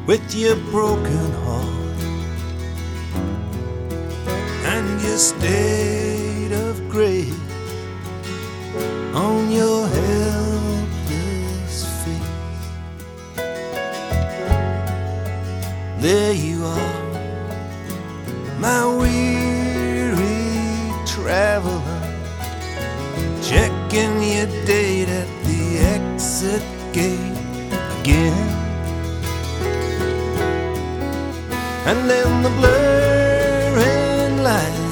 with your broken heart and your state of grace on your helpless face. There you are, my weary traveler, checking your date at the exit gate again. And then the blurring light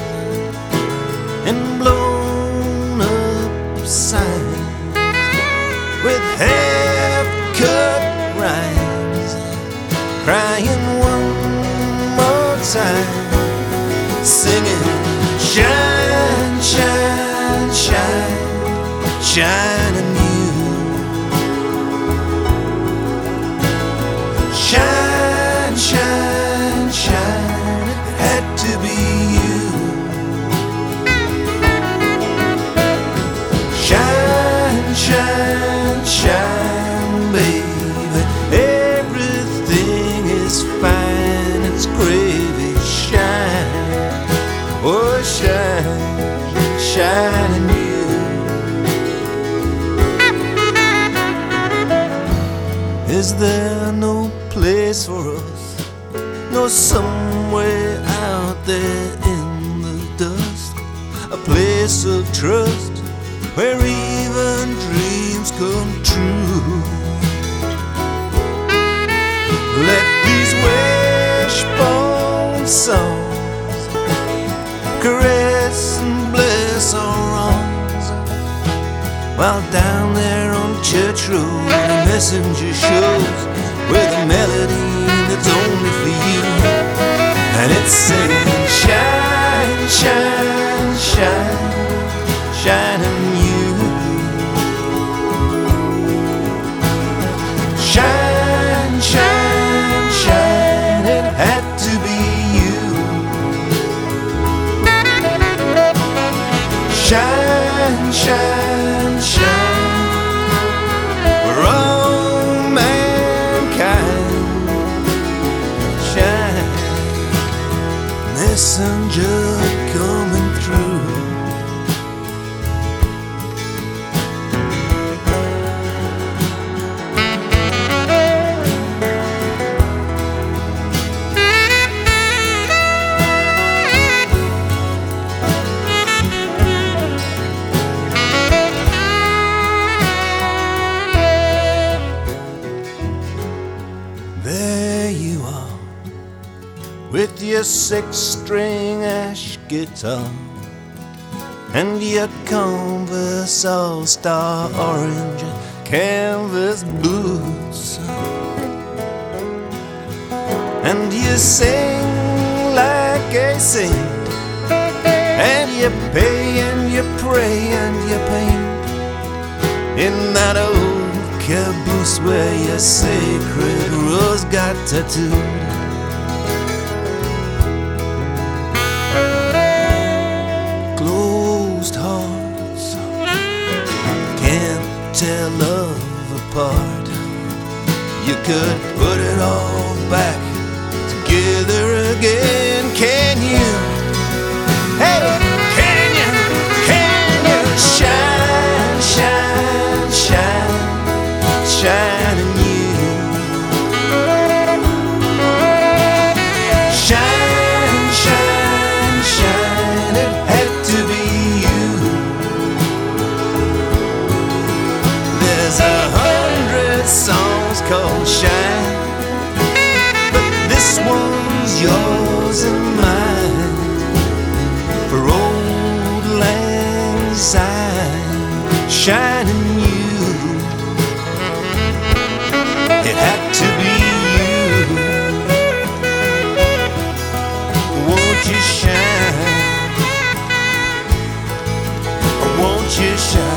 and blown up signs with half-cut rhymes, crying one more time, singing, shine, shine, shine, shine anew. Shine, shine, shine, it had to be you. Shine, shine, shine, baby, everything is fine, it's gravy. Shine, oh shine, shine in you. Is there no place for us, no somewhere out there in the dust, a place of trust where even dreams come true? Let these wishbone songs caress and bless our wrongs, while down there on Church Road a messenger shows with a melody that's only for you, and it's saying, shine, shine, shine, shine on you. Shine, shine, shine, it had to be you. Shine, shine, shine, we're all mankind. Shine, messenger coming through. There you are, with your six-string ash guitar and your Converse all-star orange canvas boots, and you sing like a saint, and you pay and you pray and you paint in that old caboose where your sacred rose got tattooed. Closed hearts can't tell love apart. You could put it all back together again, can you? Hey, can you? Can you? Shine, shine, shine, shine in you. Shine, shine, shine, it had to be you. There's 100 songs called Shine, but this one's yours and mine. For old lang syne, shine in you. It had to be you. Won't you shine? Won't you shine?